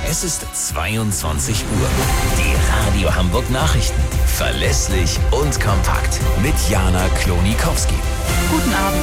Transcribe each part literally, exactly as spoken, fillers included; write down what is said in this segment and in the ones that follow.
Es ist zweiundzwanzig Uhr. Die Radio Hamburg Nachrichten. Verlässlich und kompakt. Mit Jana Klonikowski. Guten Abend.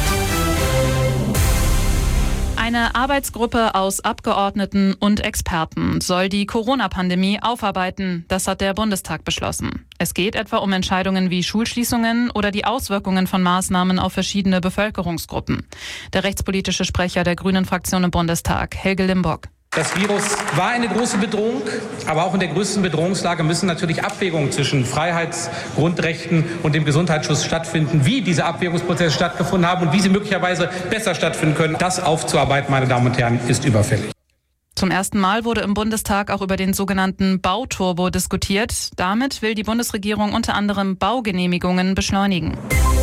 Eine Arbeitsgruppe aus Abgeordneten und Experten soll die Corona-Pandemie aufarbeiten. Das hat der Bundestag beschlossen. Es geht etwa um Entscheidungen wie Schulschließungen oder die Auswirkungen von Maßnahmen auf verschiedene Bevölkerungsgruppen. Der rechtspolitische Sprecher der Grünen-Fraktion im Bundestag, Helge Limburg. Das Virus war eine große Bedrohung, aber auch in der größten Bedrohungslage müssen natürlich Abwägungen zwischen Freiheitsgrundrechten und dem Gesundheitsschutz stattfinden. Wie diese Abwägungsprozesse stattgefunden haben und wie sie möglicherweise besser stattfinden können, das aufzuarbeiten, meine Damen und Herren, ist überfällig. Zum ersten Mal wurde im Bundestag auch über den sogenannten Bauturbo diskutiert. Damit will die Bundesregierung unter anderem Baugenehmigungen beschleunigen.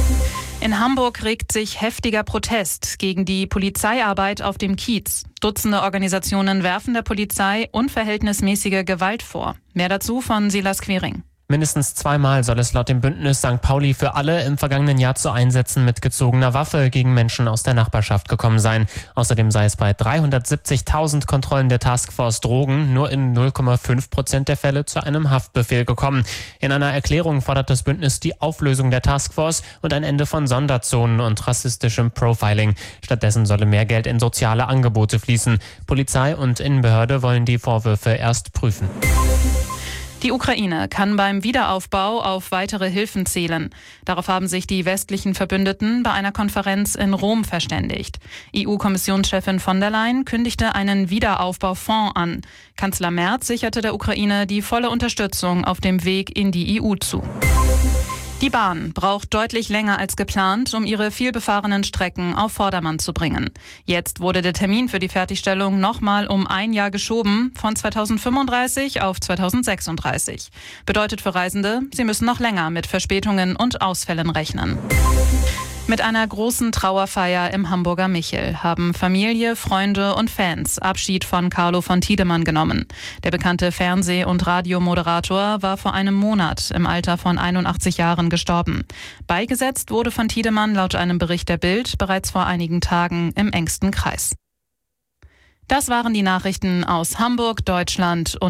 In Hamburg regt sich heftiger Protest gegen die Polizeiarbeit auf dem Kiez. Dutzende Organisationen werfen der Polizei unverhältnismäßige Gewalt vor. Mehr dazu von Silas Quering. Mindestens zweimal soll es laut dem Bündnis Sankt Pauli für alle im vergangenen Jahr zu Einsätzen mit gezogener Waffe gegen Menschen aus der Nachbarschaft gekommen sein. Außerdem sei es bei dreihundertsiebzigtausend Kontrollen der Taskforce Drogen nur in null Komma fünf Prozent der Fälle zu einem Haftbefehl gekommen. In einer Erklärung fordert das Bündnis die Auflösung der Taskforce und ein Ende von Sonderzonen und rassistischem Profiling. Stattdessen solle mehr Geld in soziale Angebote fließen. Polizei und Innenbehörde wollen die Vorwürfe erst prüfen. Die Ukraine kann beim Wiederaufbau auf weitere Hilfen zählen. Darauf haben sich die westlichen Verbündeten bei einer Konferenz in Rom verständigt. E U-Kommissionschefin von der Leyen kündigte einen Wiederaufbaufonds an. Kanzler Merz sicherte der Ukraine die volle Unterstützung auf dem Weg in die E U zu. Die Bahn braucht deutlich länger als geplant, um ihre vielbefahrenen Strecken auf Vordermann zu bringen. Jetzt wurde der Termin für die Fertigstellung nochmal um ein Jahr geschoben, von zweitausendfünfunddreißig auf zweitausendsechsunddreißig. Bedeutet für Reisende, sie müssen noch länger mit Verspätungen und Ausfällen rechnen. Mit einer großen Trauerfeier im Hamburger Michel haben Familie, Freunde und Fans Abschied von Carlo von Tiedemann genommen. Der bekannte Fernseh- und Radiomoderator war vor einem Monat im Alter von einundachtzig Jahren gestorben. Beigesetzt wurde von Tiedemann laut einem Bericht der Bild bereits vor einigen Tagen im engsten Kreis. Das waren die Nachrichten aus Hamburg, Deutschland und